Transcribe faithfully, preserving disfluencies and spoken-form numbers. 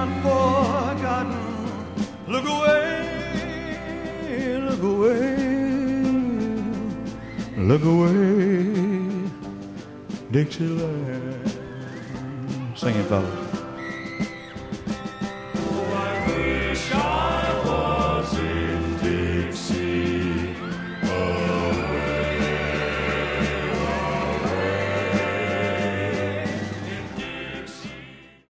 not forgotten. Look away, look away, look away, Dixieland. Sing it, fellas.